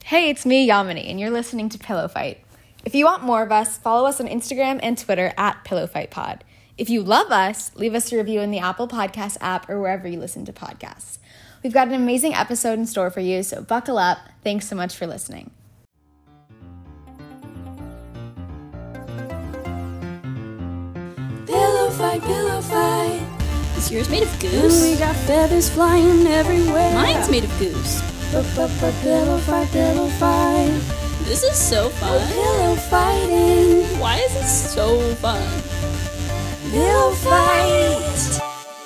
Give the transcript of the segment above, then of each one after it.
Hey, it's me, Yamini, and you're listening to Pillow Fight. If you want more of us, follow us on Instagram and Twitter at PillowFightPod. If you love us, leave us a review in the Apple Podcast app or wherever you listen to podcasts. We've got an amazing episode in store for you, so buckle up. Thanks so much for listening. Pillow fight, pillow fight. Is yours made of goose? And we got feathers flying everywhere. Mine's made of goose. Pillow fight, pillow fight. This is so fun. Pillow fighting. Why is it so fun? Pillow fight.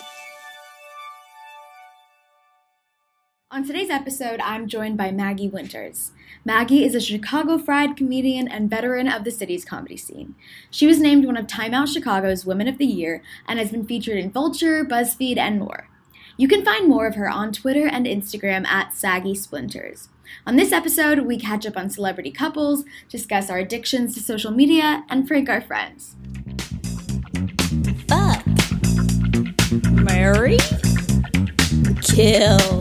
On today's episode, I'm joined by Maggie Winters. Maggie is a Chicago Fried comedian and veteran of the city's comedy scene. She was named one of Time Out Chicago's Women of the Year and has been featured in Vulture, BuzzFeed, and more. You can find more of her on Twitter and Instagram at Saggy Splinters. On this episode, we catch up on celebrity couples, discuss our addictions to social media, and prank our friends. Fuck. Marry. Kill.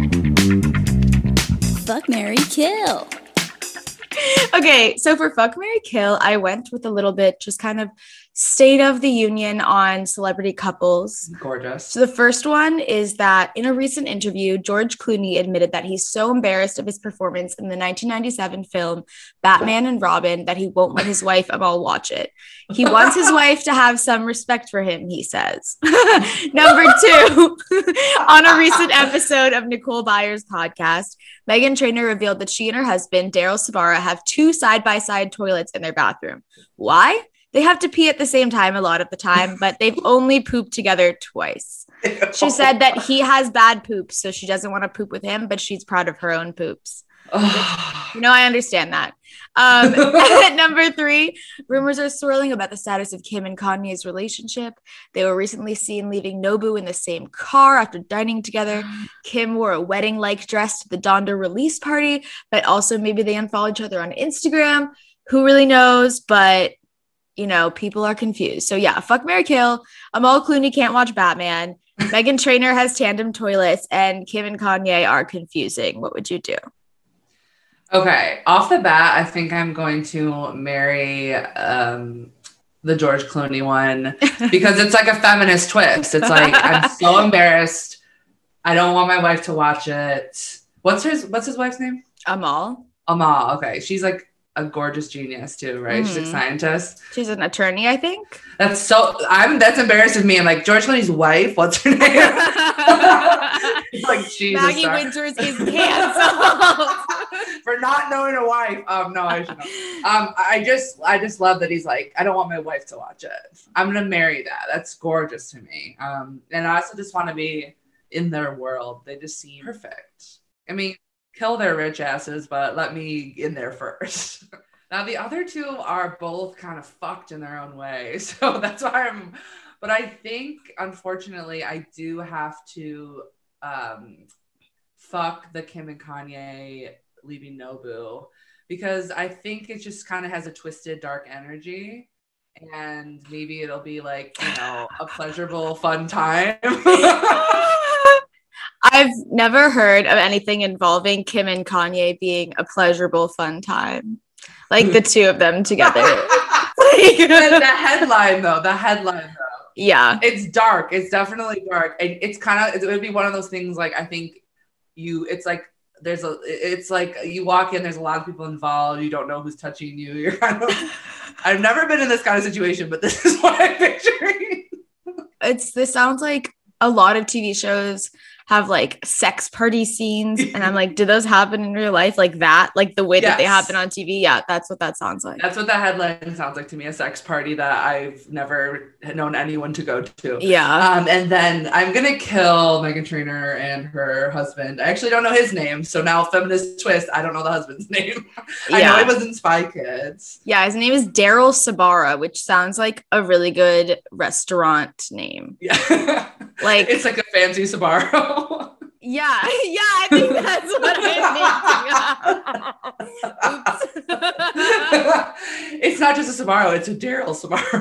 Fuck, marry, kill. Okay, so for Fuck, Marry, Kill, I went with a little bit just kind of state of the union on celebrity couples. Gorgeous. So the first one is that in a recent interview, George Clooney admitted that he's so embarrassed of his performance in the 1997 film Batman and Robin that he won't let his wife Amal watch it. He wants his wife to have some respect for him, he says. Number two, on a recent episode of Nicole Byer's podcast, Meghan Trainor revealed that she and her husband, Daryl Sabara, have two side-by-side toilets in their bathroom. Why? They have to pee at the same time a lot of the time, but they've only pooped together twice. She said that he has bad poops, so she doesn't want to poop with him, but she's proud of her own poops. I understand that. Number three, rumors are swirling about the status of Kim and Kanye's relationship. They were recently seen leaving Nobu in the same car after dining together. Kim wore a wedding-like dress to the Donda release party, but also maybe they unfollowed each other on Instagram. Who really knows? But people are confused. So yeah, fuck, marry, kill. Amal Clooney can't watch Batman. Meghan Trainor has tandem toilets, and Kim and Kanye are confusing. What would you do? Okay, off the bat, I think I'm going to marry the George Clooney one because it's like a feminist twist. It's like, I'm so embarrassed. I don't want my wife to watch it. What's his wife's name? Amal. Okay, she's like a gorgeous genius too, right? Mm-hmm. She's a scientist. She's an attorney, I think. That's embarrassing me. I'm like, George Clooney's wife, what's her name? Like, Jesus. Maggie Winters is canceled for not knowing a wife. No, I should know. I just love that he's like, I don't want my wife to watch it. I'm gonna marry that. That's gorgeous to me. And I also just want to be in their world. They just seem perfect. I mean, kill their rich asses, but let me in there first. Now, the other two are both kind of fucked in their own way. So that's why but I think, unfortunately, I do have to fuck the Kim and Kanye leaving Nobu, because I think it just kind of has a twisted, dark energy. And maybe it'll be like, a pleasurable, fun time. I've never heard of anything involving Kim and Kanye being a pleasurable, fun time. Like the two of them together. the headline though. Yeah. It's dark. It's definitely dark. And it would be one of those things, like, I think it's like you walk in, there's a lot of people involved. You don't know who's touching you. You're I've never been in this kind of situation, but this is what I'm picturing. This sounds like a lot of TV shows have like sex party scenes, and I'm like, do those happen in real life like that? Like the way that they happen on TV? Yeah, that's what that sounds like. That's what the headline sounds like to me, a sex party that I've never known anyone to go to. Yeah. And then I'm gonna kill Meghan Trainor and her husband. I actually don't know his name, so now feminist twist, I don't know the husband's name. I know he was in Spy Kids. Yeah, his name is Daryl Sabara, which sounds like a really good restaurant name. Yeah. Like, it's like a fancy Sbarro. Yeah, I think that's what I'm thinking. It's not just a Sbarro, it's a Daryl Sbarro.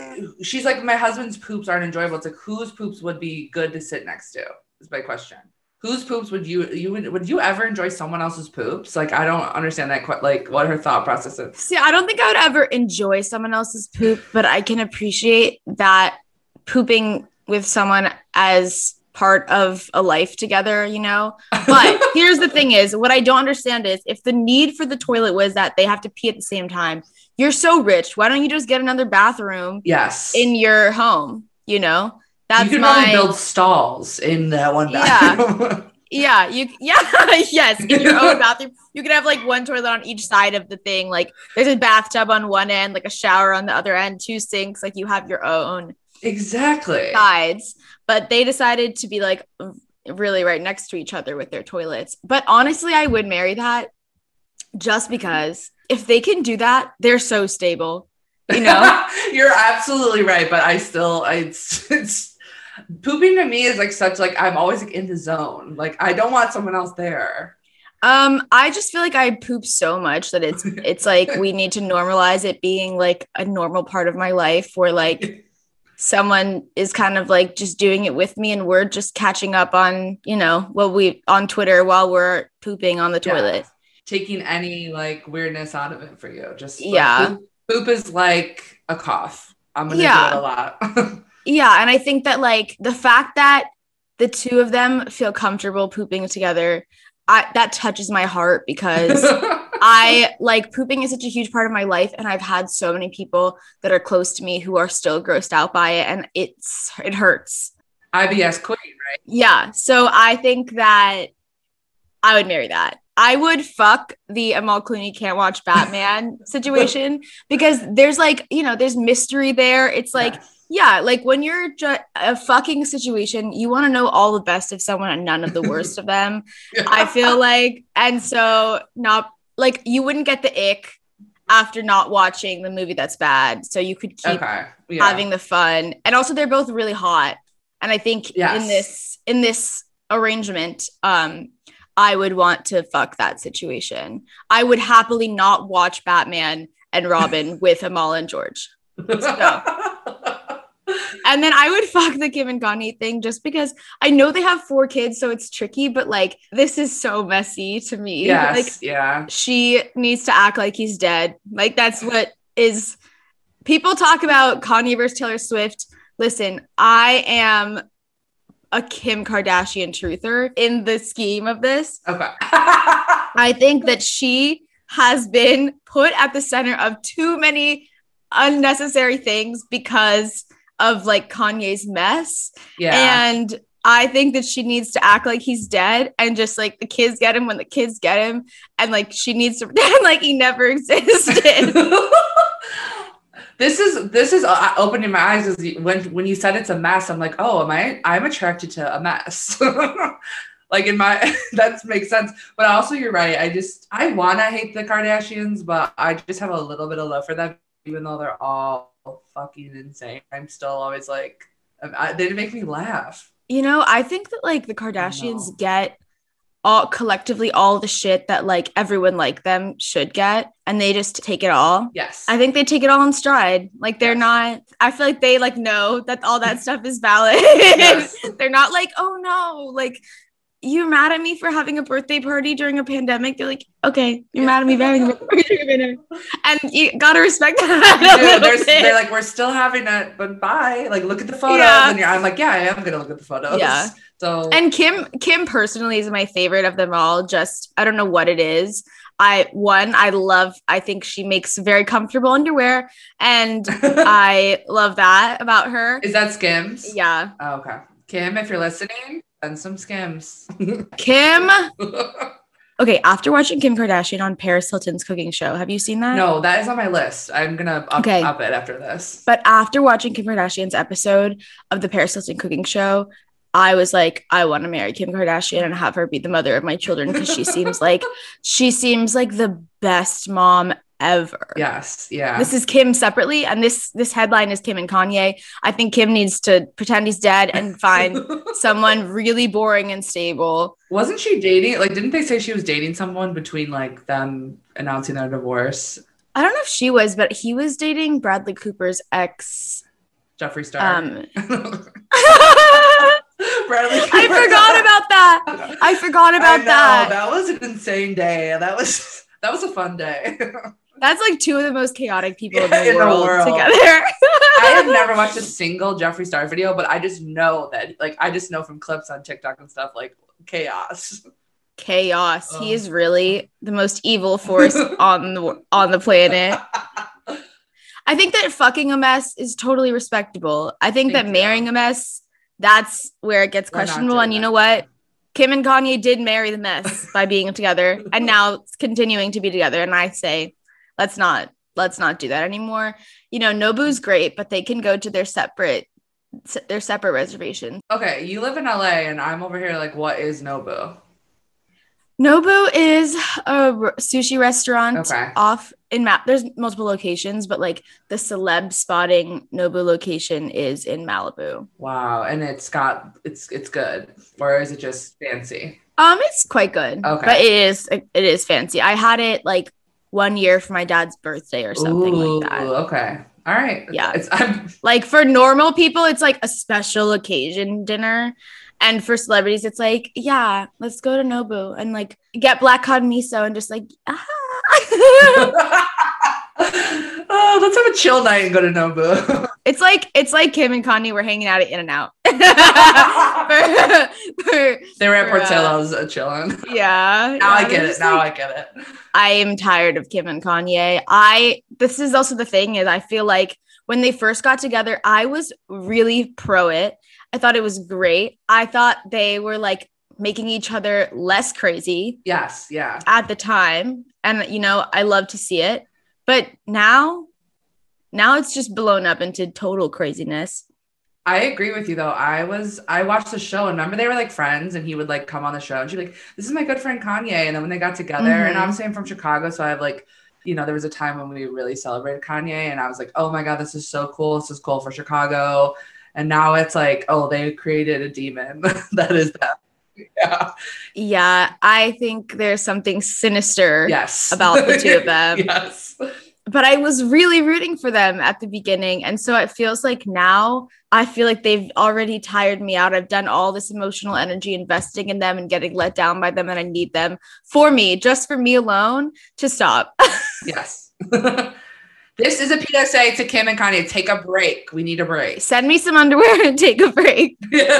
She's like, my husband's poops aren't enjoyable. It's like, whose poops would be good to sit next to is my question. Whose poops would you ever enjoy someone else's poops? Like, I don't understand that quite, like what her thought process is. See, I don't think I would ever enjoy someone else's poop, but I can appreciate that pooping with someone as part of a life together, you know? But here's the thing is, what I don't understand is if the need for the toilet was that they have to pee at the same time, you're so rich. Why don't you just get another bathroom Yes. in your home, you know? That's you could probably build stalls in that one bathroom. Yeah. Yes, in your own bathroom. You could have like one toilet on each side of the thing. Like there's a bathtub on one end, like a shower on the other end, 2 sinks. Like you have your own Exactly sides. But they decided to be like really right next to each other with their toilets. But honestly, I would marry that just because if they can do that, they're so stable. You know, you're absolutely right. But it's pooping to me is like such like I'm always like in the zone. Like I don't want someone else there. I just feel like I poop so much that it's like we need to normalize it being like a normal part of my life where like someone is kind of like just doing it with me and we're just catching up on, you know, on Twitter while we're pooping on the toilet. Taking any like weirdness out of it for you. Just like, poop is like a cough. I'm gonna do it a lot. Yeah, and I think that like the fact that the two of them feel comfortable pooping together, that touches my heart because I like pooping is such a huge part of my life, and I've had so many people that are close to me who are still grossed out by it, and it hurts. IBS queen, right? Yeah, so I think that I would marry that. I would fuck the Amal Clooney can't watch Batman situation because there's like, you know, there's mystery there. It's like, yeah, like when you're a fucking situation, you want to know all the best of someone and none of the worst of them. I feel like, and so not like you wouldn't get the ick after not watching the movie that's bad. So you could keep having the fun. And also they're both really hot. And I think in this arrangement, I would want to fuck that situation. I would happily not watch Batman and Robin with Amal and George. So. And then I would fuck the Kim and Kanye thing just because I know they have 4 kids, so it's tricky, but like this is so messy to me. Yes, like, she needs to act like he's dead. Like that's what is people talk about Kanye versus Taylor Swift. Listen, I am a Kim Kardashian truther in the scheme of this. Okay. I think that she has been put at the center of too many unnecessary things because of like Kanye's mess. Yeah. And I think that she needs to act like he's dead and just like the kids get him when the kids get him. And like she needs to pretend like he never existed. This is opening my eyes as when you said it's a mess. I'm like, oh, I'm attracted to a mess. Like that makes sense. But also you're right. I want to hate the Kardashians, but I just have a little bit of love for them, even though they're all fucking insane. I'm still always like, they make me laugh. You know, I think that like the Kardashians get collectively all the shit that like everyone like them should get, and they just take it all. Yes. I think they take it all in stride. Like they're not, I feel like they like know that all that stuff is valid. Yes. They're not like, oh no, like you're mad at me for having a birthday party during a pandemic. They're like, okay, you're mad at me for having a birthday party during a pandemic. And you gotta respect that. They're like, we're still having it, but bye. Like, look at the photos. Yeah. And I'm like, yeah, I am gonna look at the photos. Yeah. So and Kim personally is my favorite of them all. Just I don't know what it is. I think she makes very comfortable underwear, and I love that about her. Is that Skims? Yeah. Oh, okay. Kim, if you're listening, send some Skims. Kim. Okay, after watching Kim Kardashian on Paris Hilton's cooking show, have you seen that? No, that is on my list. I'm going to up it after this. But after watching Kim Kardashian's episode of the Paris Hilton cooking show, I was like, I want to marry Kim Kardashian and have her be the mother of my children because she seems like the best mom ever. Yes, yeah. This is Kim separately, and this headline is Kim and Kanye. I think Kim needs to pretend he's dead and find someone really boring and stable. Wasn't she dating? Like, didn't they say she was dating someone between like them announcing their divorce? I don't know if she was, but he was dating Bradley Cooper's ex, Jeffree Star. Bradley Cooper. I forgot about that. I forgot about that. That was an insane day. That was a fun day. That's like two of the most chaotic people in Yeah, the world together. I have never watched a single Jeffree Star video, but I just know that, like, I just know from clips on TikTok and stuff, like, chaos. Chaos. He is really the most evil force on the planet. I think that fucking a mess is totally respectable. I think that marrying a mess, that's where it gets questionable. And you know what? Kim and Kanye did marry the mess by being together, and now it's continuing to be together. And I say, let's not do that anymore. You know, Nobu's great, but they can go to their separate reservations. Okay, you live in LA, and I'm over here like, what is Nobu? Nobu is a sushi restaurant Okay. off in there's multiple locations, but like the celeb spotting Nobu location is in Malibu. Wow, and it's good, or is it just fancy? It's quite good. Okay. But it is fancy. I had it like 1 year for my dad's birthday or something like that. Okay. All right. Yeah. I'm Like for normal people, it's like a special occasion dinner. And for celebrities, it's like, yeah, let's go to Nobu and like get black cod miso and just like, Oh, let's have a chill night and go to Nobu. It's like Kim and Kanye were hanging out at In-N-Out. They were at Portillo's chilling. Yeah. Now I get it. Now I get it. I am tired of Kim and Kanye. This is also the thing is I feel like when they first got together, I was really pro it. I thought it was great. I thought they were like making each other less crazy. Yes. Yeah. At the time. And, you know, I love to see it. But now it's just blown up into total craziness. I agree with you though. I watched the show and remember they were like friends and he would like come on the show and she'd be like, this is my good friend Kanye. And then when they got together and obviously I'm from Chicago. So I have like, you know, there was a time when we really celebrated Kanye and I was like, oh my God, this is so cool. This is cool for Chicago. And now it's like, oh, they created a demon that is that. Yeah. Yeah. I think there's something sinister Yes. about the two of them. Yes. But I was really rooting for them at the beginning. And so it feels like now I feel like they've already tired me out. I've done all this emotional energy investing in them and getting let down by them. And I need them just for me alone to stop. Yes. This is a PSA to Kim and Kanye. Take a break. We need a break. Send me some underwear and take a break.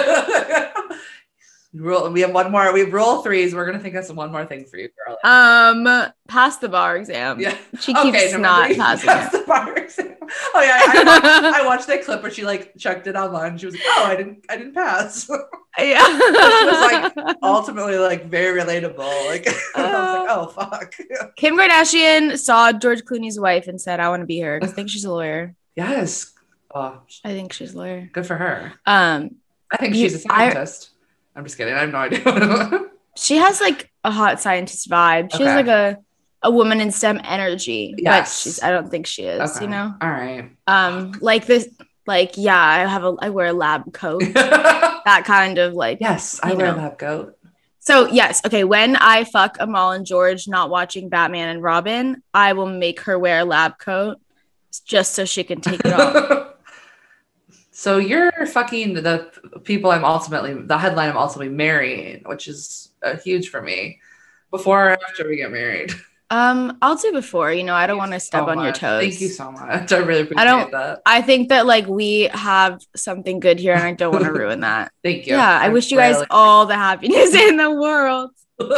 We have one more. We have rule threes. We're gonna think of one more thing for you, girl. Pass the bar exam. Yeah. She keeps not passing pass it. the bar exam. Oh yeah, I watched that clip where she like checked it online. She was like, oh, I didn't pass. Yeah. Which was like ultimately like very relatable. Like I was like, oh fuck. Kim Kardashian saw George Clooney's wife and said, I want to be her. I think she's a lawyer. Yes. Oh, I think she's a lawyer. good for her. I think she's a scientist. I'm just kidding. I have no idea. She has like a hot scientist vibe. She has like a woman in STEM energy. Yes. But I don't think she is, you know? All right. Like this, like, yeah, I wear a lab coat. That kind of like. Yes, I wear a lab coat. So yes, okay. When I fuck Amal and George not watching Batman and Robin, I will make her wear a lab coat just so she can take it off. So you're fucking the people the headline I'm ultimately marrying, which is huge for me. Before or after we get married? I'll do before, you know, I don't want to step on your toes. Thank you so much. I really appreciate that. I think that like we have something good here and I don't want to ruin that. Thank you. Yeah, I wish you guys all the happiness in the world.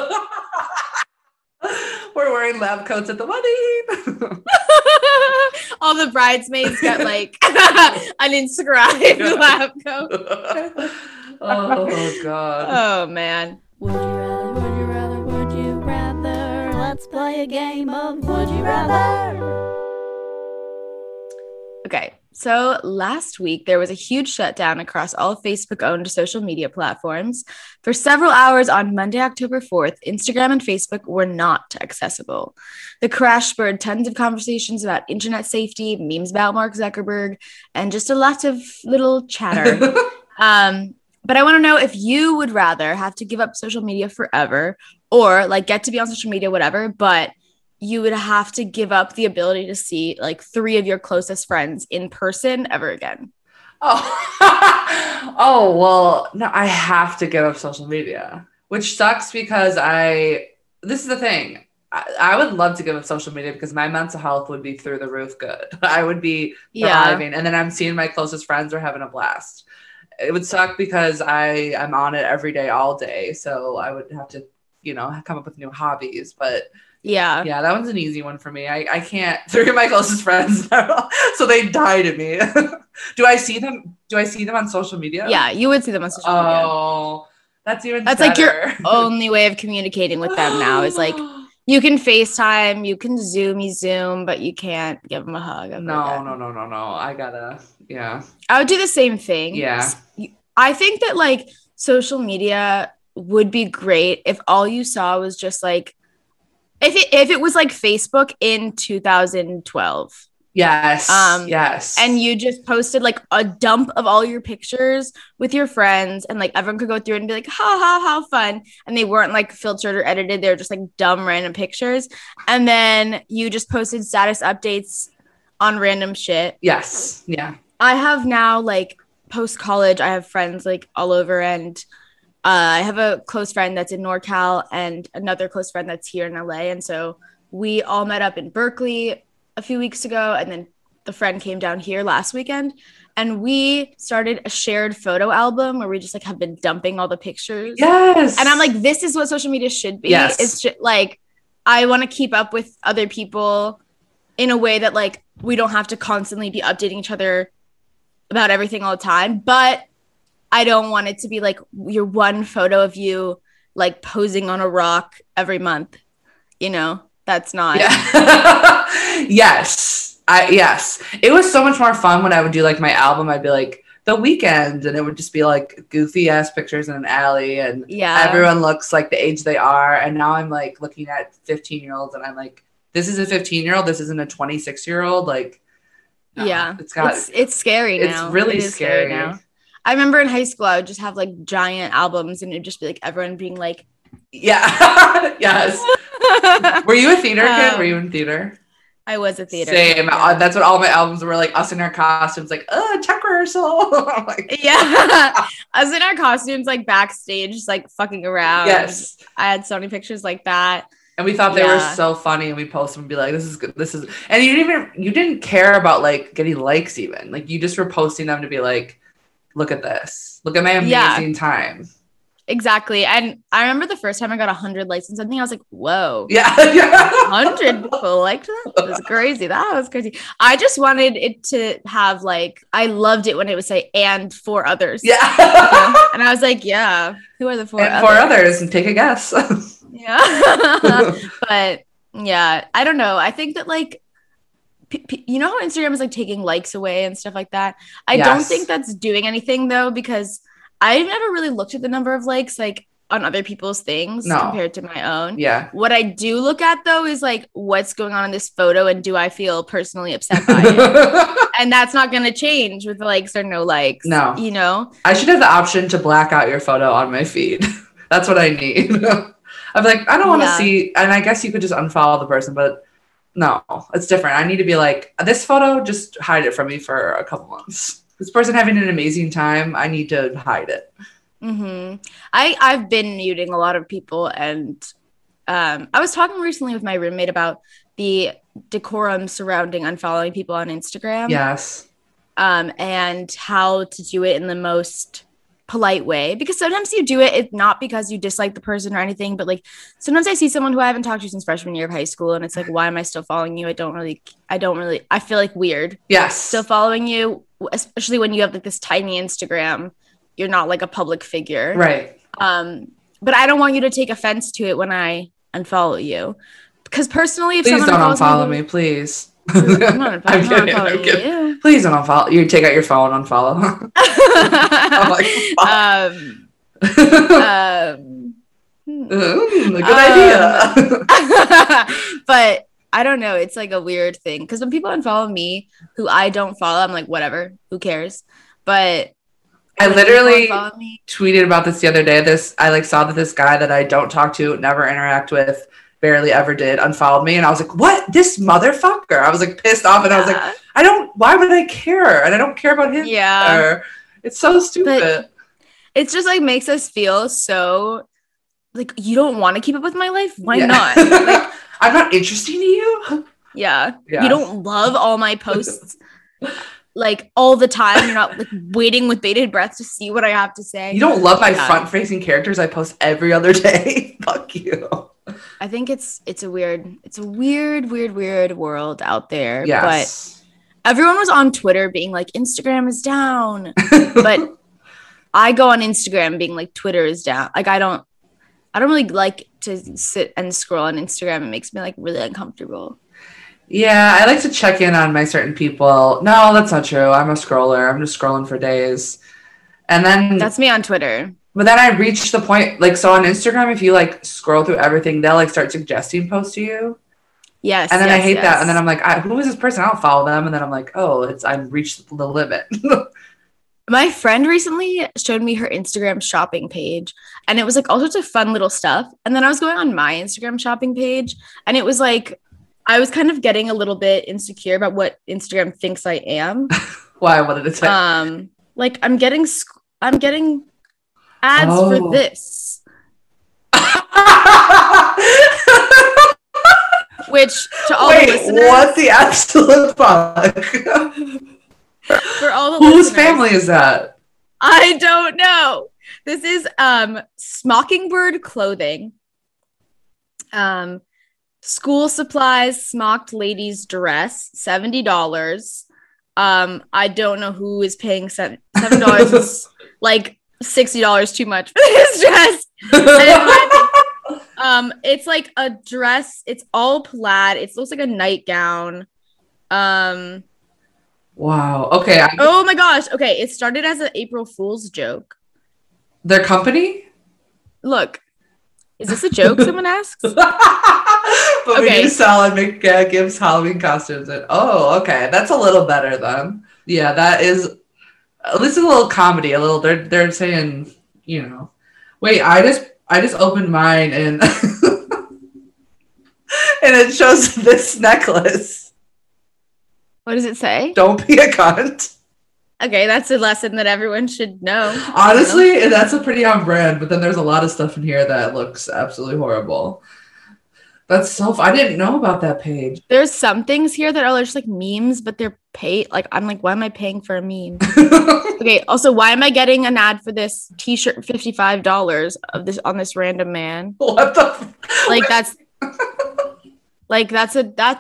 We're wearing lab coats at the wedding. All the bridesmaids get like an inscribed lab coat. Oh God. Oh man. Would you rather, would you rather, would you rather? Let's play a game of Would You Rather. Okay, so last week there was a huge shutdown across all Facebook-owned social media platforms. For several hours on Monday, October 4th, Instagram and Facebook were not accessible. The crash spurred tons of conversations about internet safety, memes about Mark Zuckerberg, and just a lot of little chatter. But I want to know if you would rather have to give up social media forever or like get to be on social media, whatever, but you would have to give up the ability to see like 3 of your closest friends in person ever again. Oh, oh well, no, I have to give up social media, which sucks because this is the thing. I would love to give up social media because my mental health would be through the roof good. I would be thriving. And then I'm seeing my closest friends are having a blast. It would suck because I'm on it every day, all day. So I would have to, come up with new hobbies. But yeah, that one's an easy one for me. I can't. 3 of my closest friends, so they die to me. Do I see them? Do I see them on social media? Yeah, you would see them on social media. Oh, that's better. Like your only way of communicating with them now is like you can FaceTime, you can Zoom, but you can't give them a hug. No. I gotta, yeah. I would do the same thing. Yeah. I think that like social media would be great if all you saw was just like if it was like Facebook in 2012. Yes. Yes. And you just posted like a dump of all your pictures with your friends and like everyone could go through it and be like, how fun. And they weren't like filtered or edited. They were just like dumb random pictures. And then you just posted status updates on random shit. Yes. Yeah. I have now like post-college, I have friends like all over, and I have a close friend that's in NorCal and another close friend that's here in LA. And so we all met up in Berkeley a few weeks ago, and then the friend came down here last weekend, and we started a shared photo album where we just like have been dumping all the pictures. Yes. And I'm like, this is what social media should be. Yes. It's just like I want to keep up with other people in a way that like we don't have to constantly be updating each other about everything all the time, but I don't want it to be like your one photo of you like posing on a rock every month. That's not. Yeah. Yes. Yes. It was so much more fun when I would do like my album. I'd be like The Weeknd, and it would just be like goofy ass pictures in an alley, and everyone looks like the age they are. And now I'm like looking at 15-year-olds and I'm like, this is a 15-year-old. This isn't a 26-year-old. Like, yeah, it's scary now. It's really scary now. I remember in high school, I would just have like giant albums, and it'd just be like everyone being like, yeah, yes. Were you a theater kid? Were you in theater? I was a theater. Same. Yeah. That's what all my albums were, like us in our costumes, like, tech rehearsal. Like, yeah. Us in our costumes, like backstage, just like fucking around. Yes. I had so many pictures like that. And we thought they were so funny, and we post them and be like, this is good. This is, and you didn't care about like getting likes even. Like you just were posting them to be like, look at this. Look at my amazing time. Exactly. And I remember the first time I got 100 likes on something, I was like, whoa. Yeah. 100 people liked that? That was crazy. That was crazy. I just wanted it to have like, I loved it when it would say, and 4 others. Yeah. And I was like, yeah, who are the 4 and others? 4 others, and take a guess. Yeah. But yeah, I don't know. I think that like, you know how Instagram is like taking likes away and stuff like that? I don't think that's doing anything though, because I've never really looked at the number of likes like on other people's things compared to my own. Yeah. What I do look at though is like what's going on in this photo, and do I feel personally upset by it? And that's not going to change with likes or no likes. No. I should have the option to black out your photo on my feed. That's what I need. I'm like, I don't want to see, and I guess you could just unfollow the person, but no, it's different. I need to be like, this photo, just hide it from me for a couple months. This person having an amazing time, I need to hide it. Mm-hmm. I've been muting a lot of people, and I was talking recently with my roommate about the decorum surrounding unfollowing people on Instagram. Yes. And how to do it in the most polite way, because sometimes you do it not because you dislike the person or anything, but like sometimes I see someone who I haven't talked to since freshman year of high school, and it's like, why am I still following you? I feel like weird. Yes. Still following you, especially when you have like this tiny Instagram. You're not like a public figure. Right. But I don't want you to take offense to it when I unfollow you, because personally, if please someone don't unfollow me, please. I'm not unfollowing you. Please don't unfollow. You take out your phone, unfollow. I'm like, good idea. But I don't know. It's like a weird thing, because when people unfollow me who I don't follow, I'm like, whatever, who cares? But I literally tweeted about this the other day. I like saw that this guy that I don't talk to, never interact with, barely ever did, unfollowed me. And I was like, what? This motherfucker. I was like pissed off. And I was like, why would I care? And I don't care about him. Yeah. Either. It's so stupid. But it's just like makes us feel so like you don't want to keep up with my life. Why not? Like, I'm not interesting to you. Yeah. You don't love all my posts like all the time. You're not like waiting with bated breath to see what I have to say. You don't love my front facing characters I post every other day. Fuck you. I think it's a weird world out there. Yes. But everyone was on Twitter being like, Instagram is down. But I go on Instagram being like, Twitter is down. Like, I don't really like to sit and scroll on Instagram. It makes me like really uncomfortable. Yeah, I like to check in on my certain people. No, that's not true. I'm a scroller. I'm just scrolling for days. And then that's me on Twitter. But then I reach the point, like, so on Instagram, if you like scroll through everything, they'll like start suggesting posts to you. Yes. And then I hate that. And then I'm like, who is this person? I don't follow them. And then I'm like, oh, I've reached the limit. My friend recently showed me her Instagram shopping page, and it was like all sorts of fun little stuff. And then I was going on my Instagram shopping page, and it was like, I was kind of getting a little bit insecure about what Instagram thinks I am. Why? What did it say? Like I'm getting ads for this. Which to all the listeners, what the absolute fuck? For all the whose family is that? I don't know. This is Smockingbird clothing. School supplies, smocked ladies dress, $70. I don't know who is paying $7. Is like $60 too much for this dress. It's like a dress. It's all plaid. It looks like a nightgown. Wow. Okay. Oh my gosh. Okay. It started as an April Fool's joke. Their company? Look. Is this a joke? Someone asks. But we do sell and make gives Halloween costumes. And okay. That's a little better then. Yeah, that is at least a little comedy. A little they're saying, you know. Wait, I just opened mine and and it shows this necklace. What does it say? Don't be a cunt. Okay, that's a lesson that everyone should know. Honestly, that's a pretty on brand, but then there's a lot of stuff in here that looks absolutely horrible. That's I didn't know about that page. There's some things here that are just like memes, but they're paid. Like, I'm like, why am I paying for a meme? Okay, also, why am I getting an ad for this t-shirt $55 of this on this random man? What the like that's like that's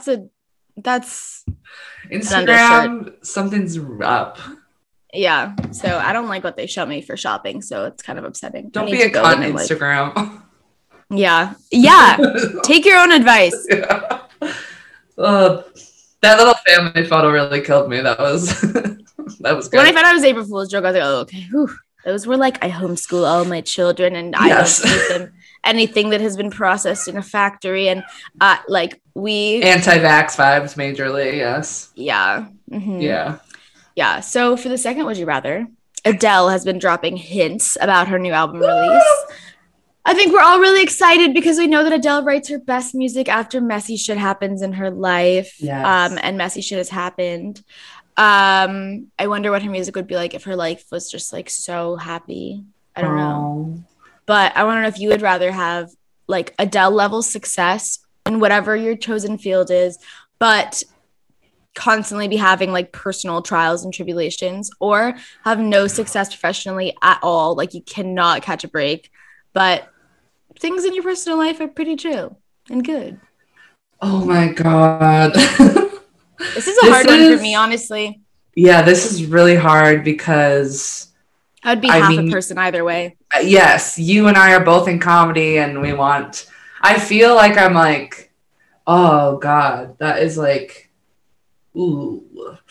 Instagram, something's up. Yeah, so I don't like what they show me for shopping, so it's kind of upsetting. Don't be a cunt, Instagram. Like, yeah. Take your own advice. Yeah. That little family photo really killed me. That was good. When I found out it was April Fool's joke, I was like, oh, okay. Whew. Those were like, I homeschool all my children, and I don't feed them anything that has been processed in a factory, and like we anti-vax vibes majorly. Yes. Yeah. Mm-hmm. Yeah. So for the second Would You Rather, Adele has been dropping hints about her new album release. I think we're all really excited because we know that Adele writes her best music after messy shit happens in her life. Yes. And messy shit has happened. I wonder what her music would be like if her life was just like so happy. I don't know. But I want to know if you would rather have like Adele level success in whatever your chosen field is, but constantly be having like personal trials and tribulations, or have no success professionally at all. Like you cannot catch a break, but things in your personal life are pretty chill and good. Oh my God. This is a hard one for me, honestly. Yeah, this is really hard because I would be half a person either way. Yes, you and I are both in comedy, and I feel like I'm like, oh God, that is like, ooh.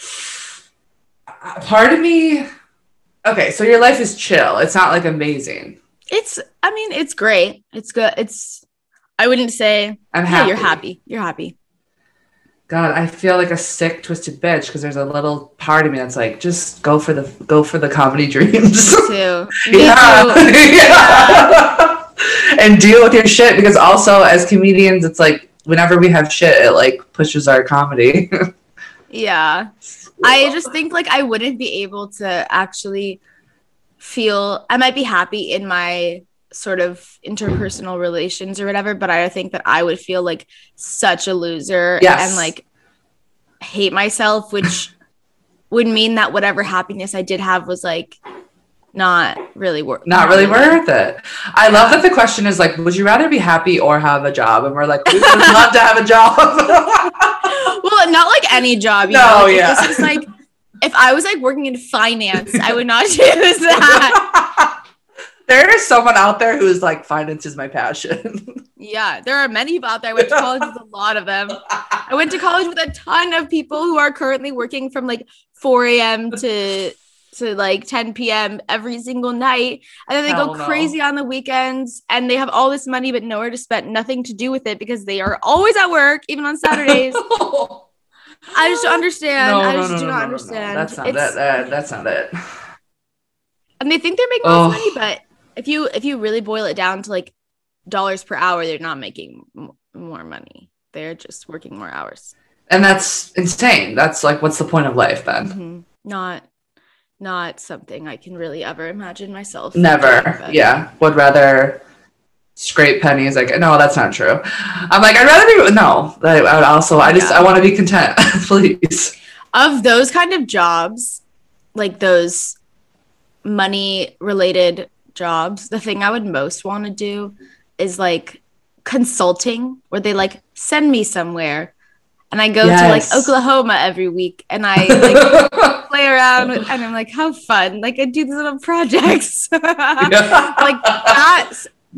Part of me, okay, so your life is chill. It's not like amazing. It's great. It's good. I wouldn't say I'm happy. You're happy. God, I feel like a sick, twisted bitch because there's a little part of me that's like, just go for the comedy dreams. Me too. Yeah. and deal with your shit, because also as comedians, it's like whenever we have shit, it like pushes our comedy. Yeah. I just think like I wouldn't be able to actually feel, I might be happy in my sort of interpersonal relations or whatever, but I think that I would feel like such a loser and like hate myself, which would mean that whatever happiness I did have was like not really worth it. I love that the question is like, would you rather be happy or have a job? And we're like, we would love to have a job. Well, not like any job, you know? Like, this is like, if I was like working in finance, I would not choose that. There is someone out there who is like, finance is my passion. Yeah, there are many people out there. I went to college with a lot of them. I went to college with a ton of people who are currently working from like 4 a.m. to like 10 p.m. every single night. And then they go crazy on the weekends, and they have all this money but nowhere to spend, nothing to do with it because they are always at work, even on Saturdays. I just don't understand. I just do not understand. That's not it. And they think they're making all this money, but if you really boil it down to like dollars per hour, they're not making more money. They're just working more hours. And that's insane. That's like, what's the point of life then? Mm-hmm. Not something I can really ever imagine myself. Never. Yeah. Would rather scrape pennies. Like, no, that's not true. I'm like, I'd rather I want to be content. Please. Of those kind of jobs, like those money related jobs, the thing I would most want to do is like consulting, where they like send me somewhere and I go to like Oklahoma every week and I like play around with, and I'm like, how fun. Like I do these little projects. Like that,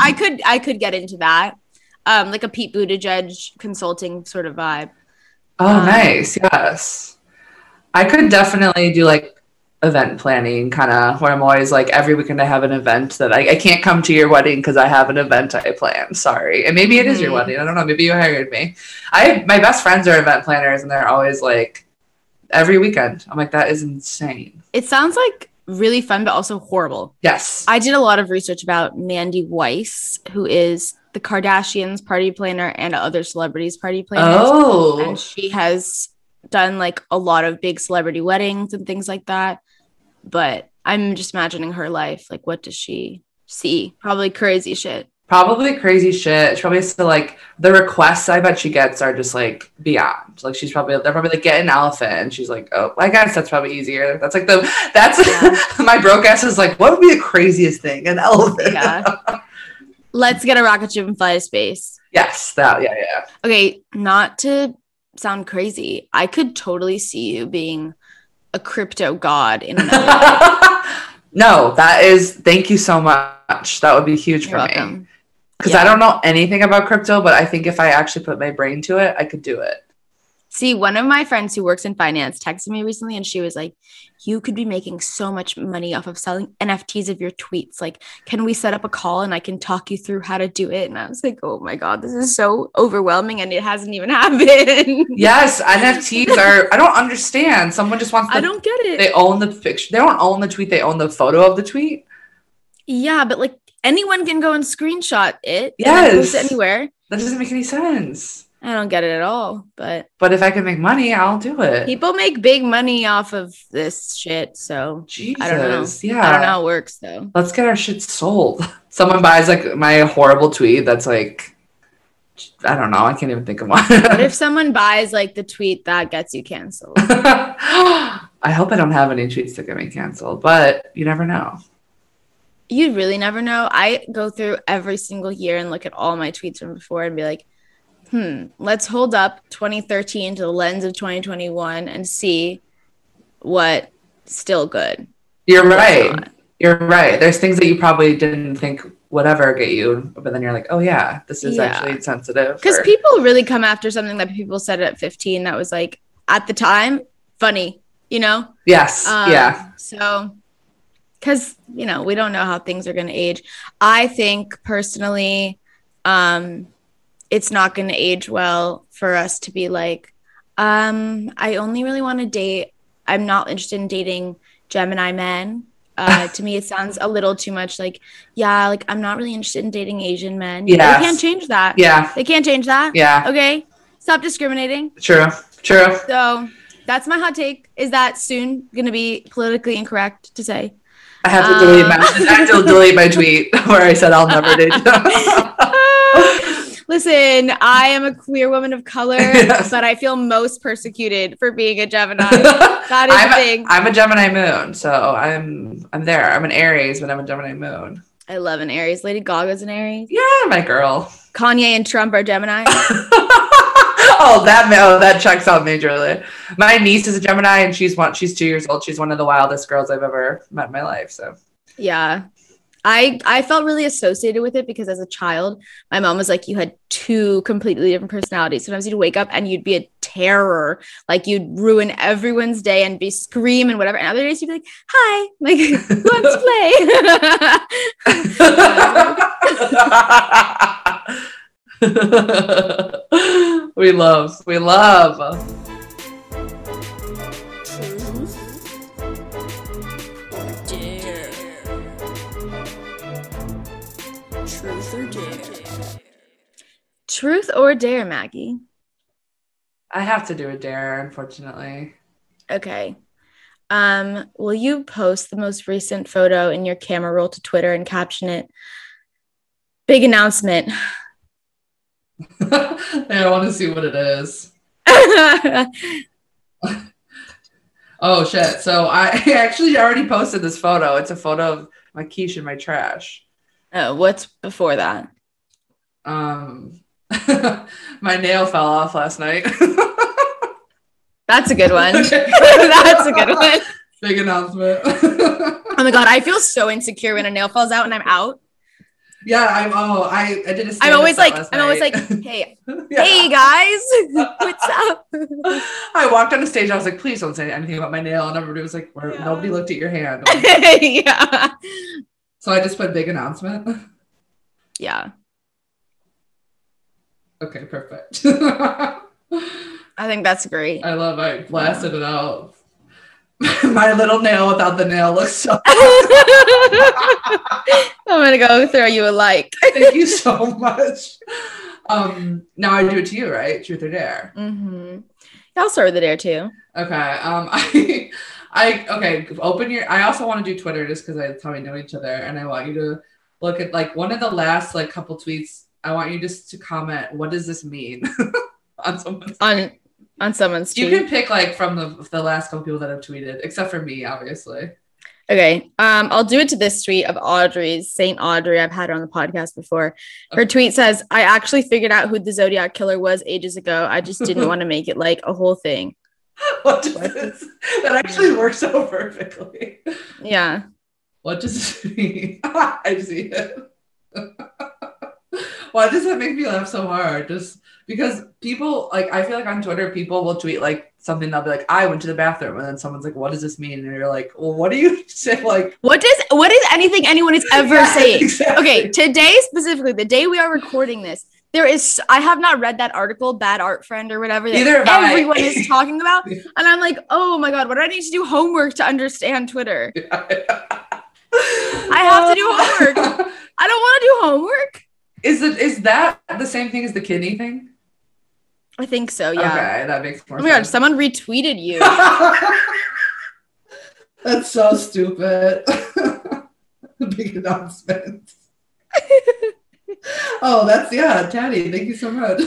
I could get into that. Like a Pete Buttigieg consulting sort of vibe. Oh, nice. Yes. I could definitely do like event planning, kind of, where I'm always like, every weekend I have an event that I can't come to your wedding because I have an event I plan. Sorry. And maybe it is your wedding. I don't know. Maybe you hired me. My best friends are event planners, and they're always like, every weekend. I'm like, that is insane. It sounds like really fun, but also horrible. Yes. I did a lot of research about Mandy Weiss, who is the Kardashians' party planner and other celebrities' party planners. Oh. And she has done like a lot of big celebrity weddings and things like that. But I'm just imagining her life. Like, what does she see? Probably crazy shit. She probably has to like, the requests I bet she gets are just like beyond. Like they're probably like, get an elephant, and she's like, oh, I guess that's probably easier. That's like my broke ass is like, what would be the craziest thing? An elephant. Yeah. Let's get a rocket ship and fly to space. Yes, yeah. Okay, not to sound crazy, I could totally see you being a crypto god in another life. No, thank you so much. That would be huge for me. Because I don't know anything about crypto, but I think if I actually put my brain to it, I could do it. See, one of my friends who works in finance texted me recently, and she was like, you could be making so much money off of selling NFTs of your tweets. Like, can we set up a call and I can talk you through how to do it? And I was like, oh my God, this is so overwhelming, and it hasn't even happened. Yes, NFTs I don't understand. Someone just wants I don't get it. They own the picture. They don't own the tweet. They own the photo of the tweet. Yeah, but like anyone can go and screenshot it. Yes. And post it anywhere. That doesn't make any sense. I don't get it at all, but if I can make money, I'll do it. People make big money off of this shit, so Jesus, I don't know. Yeah, I don't know how it works though. Let's get our shit sold. Someone buys like my horrible tweet that's like, I don't know. I can't even think of one. What if someone buys like the tweet that gets you canceled? I hope I don't have any tweets that get me canceled, but you never know. You really never know. I go through every single year and look at all my tweets from before and be like, let's hold up 2013 to the lens of 2021 and see what's still good. You're right. There's things that you probably didn't think would ever get you, but then you're like, oh yeah, this is actually sensitive. Because people really come after something that people said at 15 that was like, at the time, funny, you know? Yes. Yeah. So, because, you know, we don't know how things are going to age. I think personally, it's not going to age well for us to be like, I only really want to date. I'm not interested in dating Gemini men. to me, it sounds a little too much like, yeah, like I'm not really interested in dating Asian men. Yes. They can't change that. Yeah. They can't change that. Yeah. Okay. Stop discriminating. True. So that's my hot take, is that soon going to be politically incorrect to say. I have to delete my tweet where I said I'll never date you. Listen, I am a queer woman of color, Yes. but I feel most persecuted for being a Gemini. That is the thing. I'm a Gemini moon, so I'm there. I'm an Aries, but I'm a Gemini moon. I love an Aries. Lady Gaga's an Aries. Yeah, my girl. Kanye and Trump are Gemini. that checks out majorly. My niece is a Gemini, and she's 2 years old. She's one of the wildest girls I've ever met in my life. So Yeah. I felt really associated with it because as a child, my mom was like, you had two completely different personalities. Sometimes you'd wake up and you'd be a terror. Like you'd ruin everyone's day and be scream and whatever. And other days you'd be like, hi, like, who wants to play? We love. Truth or dare? Truth or dare, Maggie? I have to do a dare, unfortunately. Okay. Will you post the most recent photo in your camera roll to Twitter and caption it, big announcement? I want to see what it is. Oh, shit. So I actually already posted this photo. It's a photo of my quiche in my trash. Oh, what's before that? My nail fell off last night. That's a good one. That's a good one. Big announcement. Oh my God, I feel so insecure when a nail falls out and I'm out. Yeah, I did a I'm always like, night. hey, Yeah. hey guys, what's up? I walked on the stage. I was like, please don't say anything about my nail. And everybody was like, nobody looked at your hand. Yeah. So I just put big announcement. Yeah. Okay, perfect. I think that's great. I blasted it out. My little nail without the nail looks so I'm gonna go throw you a like. Thank you so much. Now I do it to you, right? Truth or dare? Mm-hmm. I'll start with the dare too. Okay. Open your. I also want to do Twitter just because that's how we know each other, and I want you to look at like one of the last like couple tweets. I want you just to comment. What does this mean on someone's on someone's tweet? You can pick like from the last couple people that have tweeted, except for me, obviously. Okay. I'll do it to this tweet of Audrey's, Saint Audrey. I've had her on the podcast before. Her tweet says, I actually figured out who the Zodiac killer was ages ago. I just didn't want to make it like a whole thing. What does this? That actually works so perfectly. Yeah. What does this mean? I see it. Why does that make me laugh so hard? Just because people, like, I feel like on Twitter, people will tweet like something, they'll be like, I went to the bathroom, and then someone's like, what does this mean? And you're like, well, what do you say? Like, what is anything anyone is ever saying? Exactly. Okay, today specifically, the day we are recording this, I have not read that article, Bad Art Friend or whatever, that everyone is talking about. And I'm like, oh my God, what do I need to do homework to understand Twitter? I have to do homework. I don't want to do homework. Is that the same thing as the kidney thing? I think so, yeah. Okay, that makes more sense. Oh my God, sense. someone retweeted you. That's so stupid. Big announcement. Oh, Taddy. Thank you so much.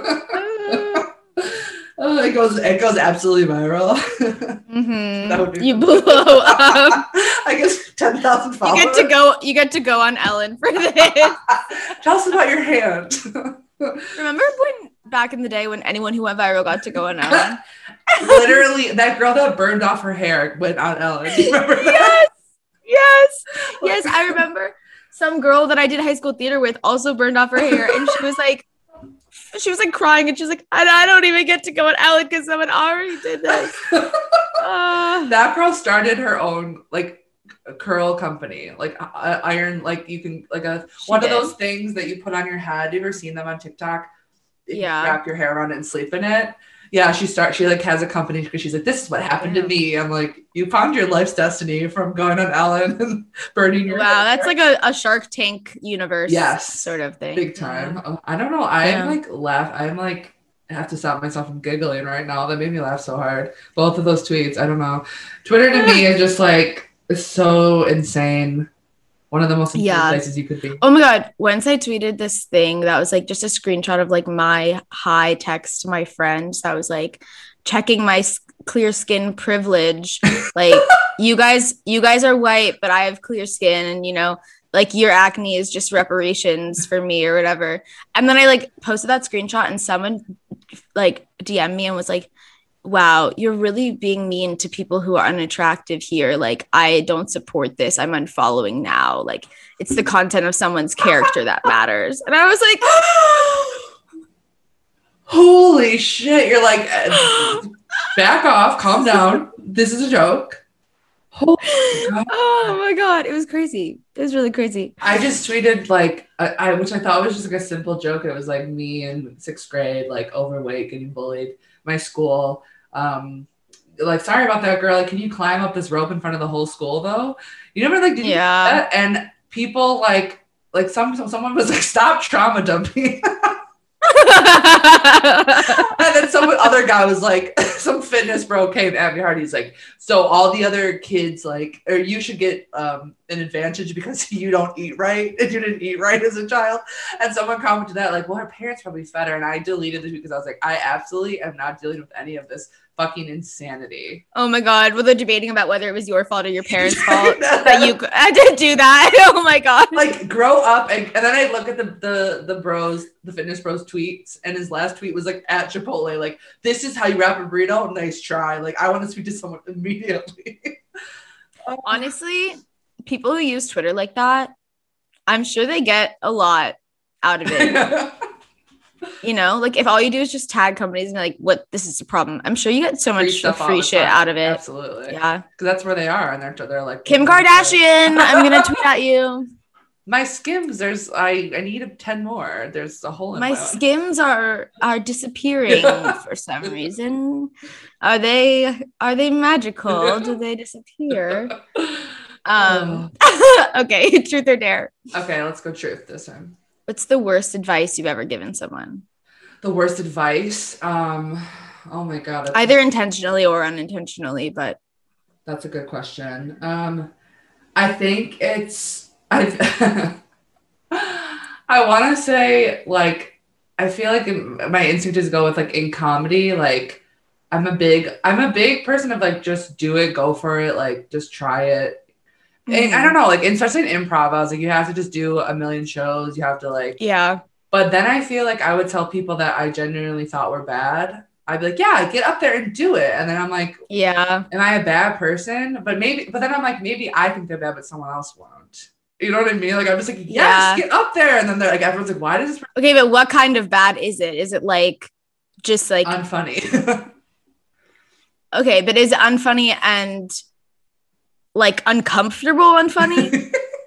It goes absolutely viral. Mm-hmm. You blow up. I guess 10,000 followers. You get to go on Ellen for this. Tell us about your hand. Remember when back in the day when anyone who went viral got to go on Ellen? Literally, that girl that burned off her hair went on Ellen. Do you remember that? Yes. I remember some girl that I did high school theater with also burned off her hair, and she was like crying, and she was like, I don't even get to go on Ellen because someone already did this. That girl started her own like curl company, like iron, like you can like one of those things that you put on your head. You ever seen them on TikTok? Yeah. You wrap your hair around it and sleep in it. Yeah, she like has a company because she's like, this is what happened to me. I'm like, you found your life's destiny from going on Ellen and burning your Wow, hair. that's like a Shark Tank universe sort of thing. Big time. Yeah. I don't know. I'm like I have to stop myself from giggling right now. That made me laugh so hard. Both of those tweets. I don't know. Twitter to me is just like so insane. One of the most insane places you could be. Oh my God. Once I tweeted this thing that was like just a screenshot of like my hi text to my friends that was like checking my clear skin privilege. Like you guys are white, but I have clear skin, and you know, like your acne is just reparations for me or whatever. And then I like posted that screenshot and someone like DM'd me and was like, wow, you're really being mean to people who are unattractive here. Like, I don't support this. I'm unfollowing now. Like, it's the content of someone's character that matters. And I was like, holy shit. You're like, back off, calm down. This is a joke. Oh my God. It was crazy. It was really crazy. I just tweeted like, which I thought was just like a simple joke. It was like me in 6th grade, like overweight, getting bullied. My school, like, sorry about that, girl. Like, can you climb up this rope in front of the whole school though? You never like did you do that? And people like someone was like, stop trauma dumping. And then some other guy was like, some fitness bro came at me hard. He's like, so all the other kids like, or you should get an advantage because you don't eat right and you didn't eat right as a child. And someone commented that like, well, her parents probably fed her. And I deleted it because I was like, I absolutely am not dealing with any of this fucking insanity. Oh my God. Well, they're debating about whether it was your fault or your parents' fault that you did do that. Oh my God. Like, grow up. And then I look at the fitness bros tweets, and his last tweet was like, at Chipotle, like, this is how you wrap a burrito. Nice try. Like, I want to speak to someone immediately. Honestly, people who use Twitter like that, I'm sure they get a lot out of it. You know, like if all you do is just tag companies and be like, what, this is a problem, I'm sure you get so much free shit out of it. Absolutely. Yeah. Because that's where they are. And they're like, Kim Kardashian, I'm going to tweet at you. My Skims, I need 10 more. There's a hole in my Skims are disappearing for some reason. Are they magical? Do they disappear? Okay, truth or dare. Okay, let's go truth this time. What's the worst advice you've ever given someone? The worst advice? Oh my God. Either intentionally or unintentionally, but. That's a good question. I think I want to say, like, I feel like my instinct is go with, like, in comedy, like, I'm a big person of, like, just do it, go for it, like, just try it. And I don't know, like, especially in improv, I was like, you have to just do a million shows. You have to, like, yeah. But then I feel like I would tell people that I genuinely thought were bad. I'd be like, yeah, get up there and do it. And then I'm like, yeah, am I a bad person? But then I'm like, maybe I think they're bad, but someone else won't. You know what I mean? Like, I'm just like, yes, get up there. And then they're like, everyone's like, why does this? Okay, but what kind of bad is it? Is it like, just like unfunny? Okay, but is it unfunny and like uncomfortable unfunny?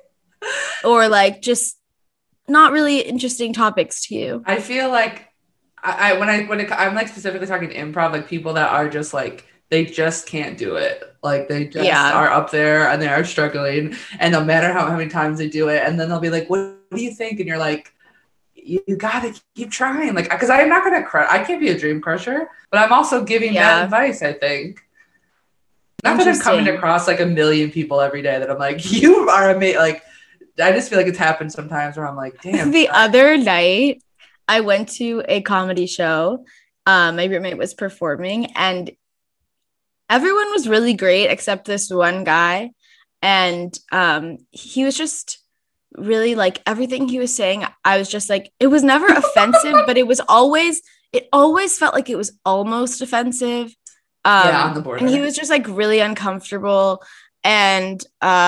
Or like just not really interesting topics to you? I feel like I'm like specifically talking improv, like people that are just like, they just can't do it. Like they just are up there and they are struggling, and no matter how many times they do it, and then they'll be like, what do you think? And you're like, you gotta keep trying. Like, because I'm not gonna I can't be a dream crusher, but I'm also giving that advice, I think. Not that I'm coming across like a million people every day that I'm like, you are amazing. Like, I just feel like it's happened sometimes where I'm like, damn. The other night I went to a comedy show. My roommate was performing and everyone was really great except this one guy. And he was just really like, everything he was saying, I was just like, it was never offensive, but it always felt like it was almost offensive. On the border. And he was just like really uncomfortable. And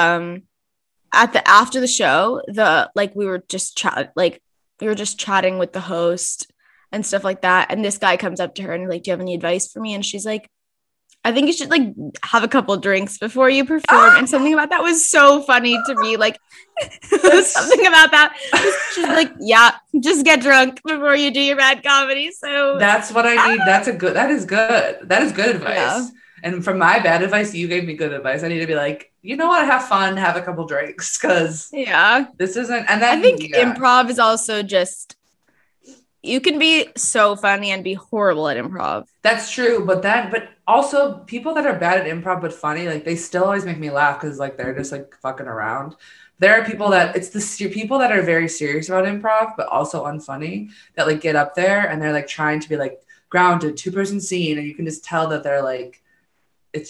after the show, we were just chatting with the host and stuff like that. And this guy comes up to her and like, do you have any advice for me? And she's like, I think you should like have a couple drinks before you perform. And something about that was so funny to me. Like something about that. She's like, yeah, just get drunk before you do your bad comedy. So that's what I need. That is good. That is good advice. Yeah. And from my bad advice, you gave me good advice. I need to be like, you know what? Have fun, have a couple drinks, because this isn't. And then I think improv is also just, you can be so funny and be horrible at improv. That's true, but also people that are bad at improv but funny, like they still always make me laugh because like they're just like fucking around. There are people that people that are very serious about improv but also unfunny that like get up there and they're like trying to be like grounded, two-person scene, and you can just tell that they're like, it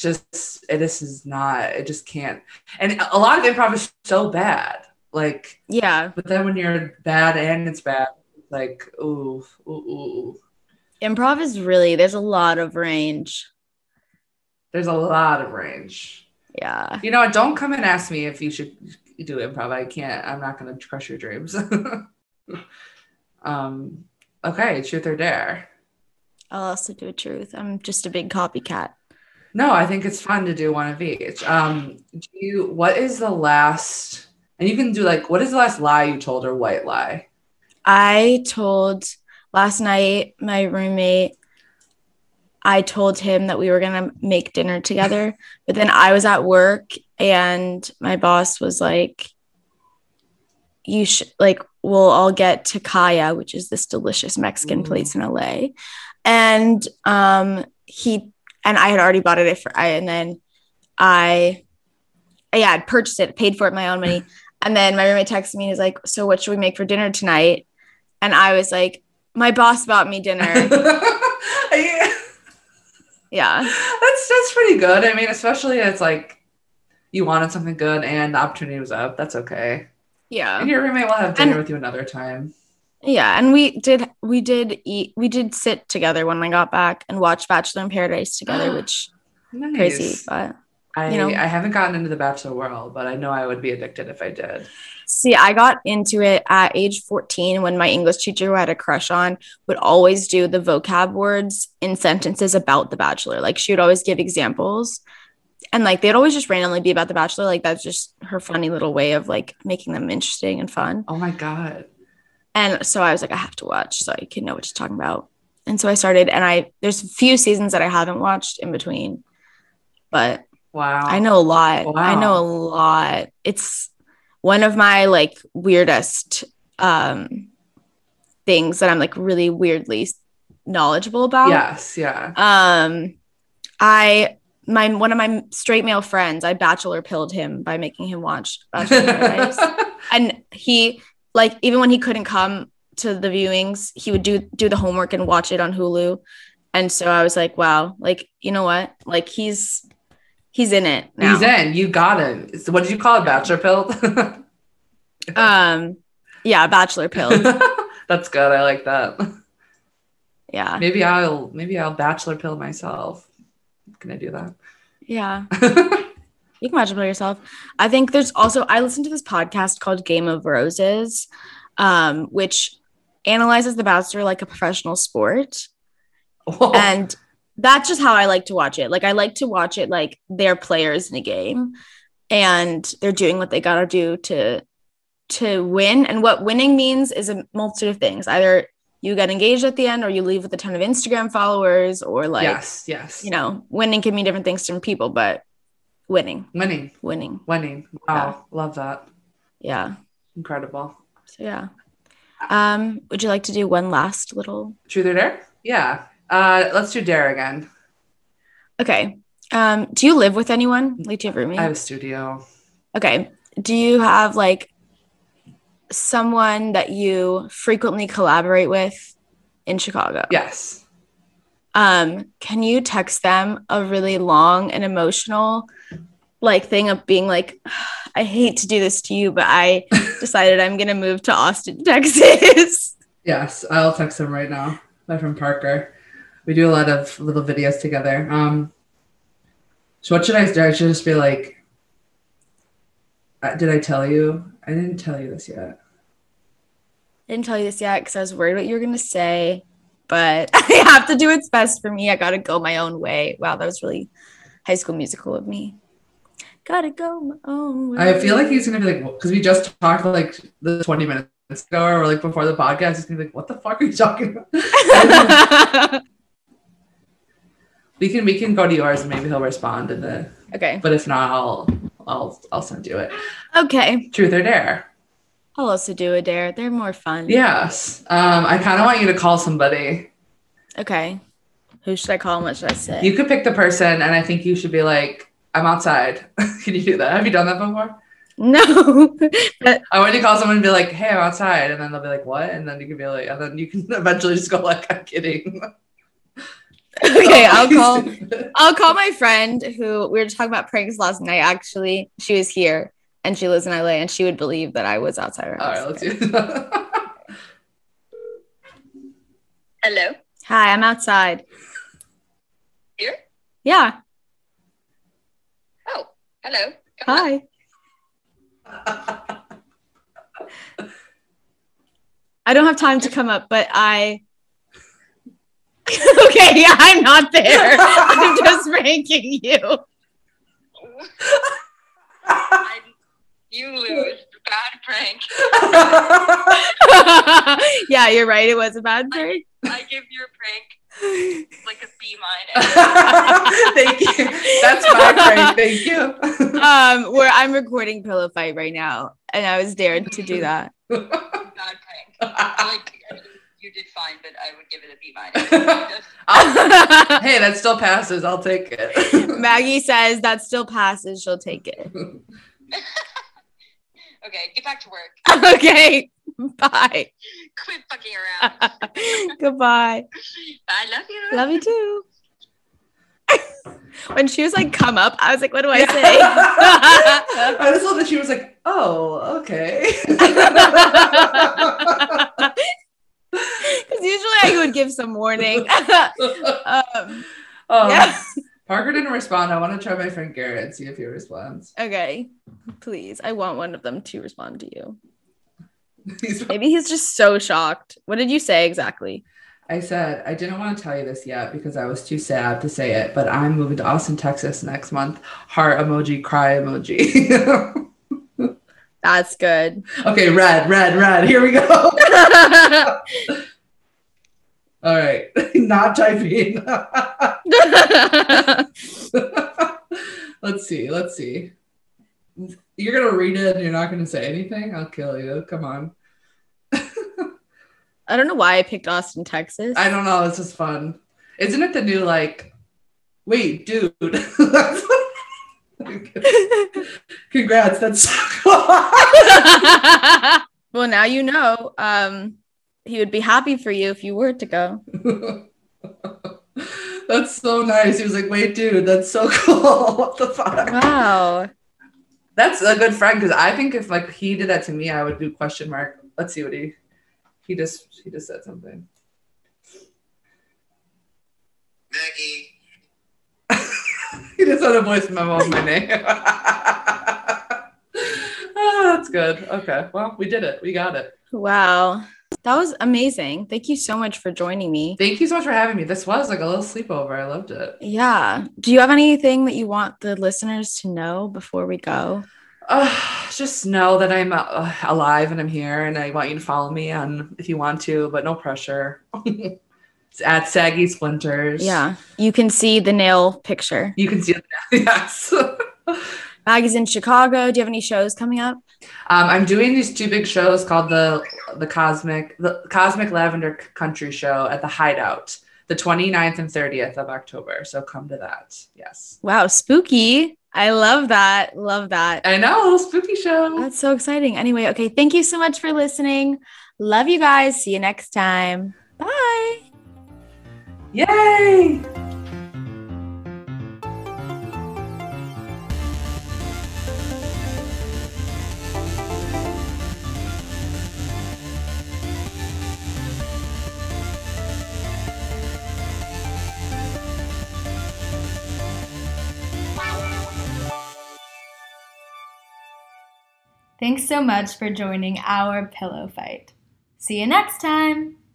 just can't. And a lot of improv is so bad, like but then when you're bad and it's bad, like ooh. Improv is really, there's a lot of range. There's a lot of range. Yeah. You know what? Don't come and ask me if you should do improv. I'm not going to crush your dreams. Okay, truth or dare. I'll also do a truth. I'm just a big copycat. No, I think it's fun to do one of each. What is the last, and you can do like, what is the last lie you told or white lie? I told last night, my roommate, I told him that we were going to make dinner together, but then I was at work and my boss was like, you should like, we'll all get to Kaya, which is this delicious Mexican place in LA. And I had already bought it I'd purchased it, paid for it my own money. And then my roommate texted me and he's like, so what should we make for dinner tonight? And I was like, my boss bought me dinner. Yeah. That's pretty good. I mean, especially it's like you wanted something good and the opportunity was up. That's okay. Yeah. And your roommate will have dinner with you another time. Yeah. And we did sit together when I got back and watch Bachelor in Paradise together, which nice. Crazy, but I haven't gotten into the Bachelor world, but I know I would be addicted if I did. See, I got into it at age 14 when my English teacher who I had a crush on would always do the vocab words in sentences about The Bachelor. Like she would always give examples and like they'd always just randomly be about The Bachelor. Like that's just her funny little way of like making them interesting and fun. Oh my God. And so I was like, I have to watch so I can know what she's talking about. And so I started and there's a few seasons that I haven't watched in between, but wow. I know a lot. Wow. I know a lot. It's one of my like weirdest things that I'm like really weirdly knowledgeable about. Yes, yeah. One of my straight male friends, I bachelor pilled him by making him watch Bachelor in Paradise. And he like even when he couldn't come to the viewings, he would do the homework and watch it on Hulu. And so I was like, wow, like you know what? Like he's in it now. He's in. You got him. So what did you call it? Bachelor pilled? Yeah, bachelor pilled. That's good. I like that. Yeah. Maybe I'll bachelor pill myself. Can I do that? Yeah. You can bachelor pill yourself. I think there's also, I listened to this podcast called Game of Roses, which analyzes The Bachelor like a professional sport. Whoa. And that's just how I like to watch it. Like I like to watch it like they're players in a game and they're doing what they gotta do to win. And what winning means is a multitude of things. Either you get engaged at the end or you leave with a ton of Instagram followers or like, yes. You know, winning can mean different things to different people, but winning. Wow. Yeah. Love that. Yeah. Incredible. So yeah. Would you like to do one last little truth or dare? Yeah. Let's do dare again. Okay. Do you live with anyone? Like, do you have a roommate? I have a studio. Okay. Do you have like someone that you frequently collaborate with in Chicago? Yes. Can you text them a really long and emotional like thing of being like, I hate to do this to you, but I decided I'm gonna move to Austin, Texas. Yes, I'll text them right now. My friend Parker. We do a lot of little videos together. So what should I do? I should just be like, did I tell you? I didn't tell you this yet. I didn't tell you this yet because I was worried what you were going to say. but I have to do what's best for me. I gotta go my own way. Wow, that was really High School Musical of me. Gotta go my own way. I feel like he's gonna be like, because we just talked like the 20 minutes ago, or like before the podcast. He's gonna be like, "What the fuck are you talking about?" we can go to yours and maybe he'll respond in the. Okay. But if not, I'll send you it. Okay. Truth or dare? I'll also do a dare. They're more fun. Yes. I kind of want you to call somebody. Okay. Who should I call and what should I say? You could pick the person, and I think you should be like, "I'm outside." Can you do that? Have you done that before? No. But I want you to call someone and be like, "Hey, I'm outside," and then they'll be like, "What?" And then you can be like, and then you can eventually just go like, "I'm kidding." okay, I'll call my friend who we were talking about pranks last night. Actually, she was here and she lives in LA, and she would believe that I was outside her house. All right, let's do that. Hello? Hi, I'm outside. Here? Yeah. Oh, hello. Come on. Hi. I don't have time to come up, but I. Okay, yeah, I'm not there. I'm just ranking you. You lose. Bad prank. Yeah, you're right. It was a bad prank. I give your prank like a B minus. Thank you. That's my prank. Thank you. Where I'm recording Pillow Fight right now, and I was dared to do that. Bad prank. I mean, you did fine, but I would give it a B minus. Hey, that still passes. I'll take it. Maggie says that still passes. She'll take it. Okay, get back to work. Okay. Bye. Quit fucking around. Goodbye. I love you. Love you too. When she was like, "Come up," I was like, "What do I say?" I just love that she was like, "Oh, okay." Because usually I would give some warning. Oh, yeah. Parker didn't respond. I want to try my friend Garrett and see if he responds. Okay, please. I want one of them to respond to you. Maybe he's just so shocked. What did you say exactly? I said, I didn't want to tell you this yet because I was too sad to say it, but I'm moving to Austin, Texas next month. Heart emoji, cry emoji. That's good. Okay, red. Here we go. All right. Not typing. Let's see. You're going to read it and you're not going to say anything? I'll kill you. Come on. I don't know why I picked Austin, Texas. I don't know. It's just fun. Isn't it the new, like, wait, dude. Congrats. That's so cool. Well, now you know. He would be happy for you if you were to go. That's so nice. He was like, wait, dude, that's so cool. What the fuck? Wow. That's a good friend, because I think if like he did that to me, I would do question mark. Let's see what he just said something. Maggie. He just had a voice memo of my name. Oh, that's good. Okay. Well, we did it. We got it. Wow. That was amazing. Thank you so much for joining me. Thank you so much for having me. This was like a little sleepover. I loved it. Yeah. Do you have anything that you want the listeners to know before we go? Just know that I'm alive and I'm here, and I want you to follow me on if you want to, but no pressure. It's at Saggy Splinters. Yeah. You can see the nail picture. You can see it now. Yes. Maggie's in Chicago. Do you have any shows coming up? I'm doing these two big shows called the Cosmic Lavender Country Show at the Hideout, the 29th and 30th of October. So come to that. Yes. Wow, spooky. I love that. Love that. I know, a little spooky show. That's so exciting. Anyway, okay. Thank you so much for listening. Love you guys. See you next time. Bye. Yay! Thanks so much for joining our pillow fight. See you next time.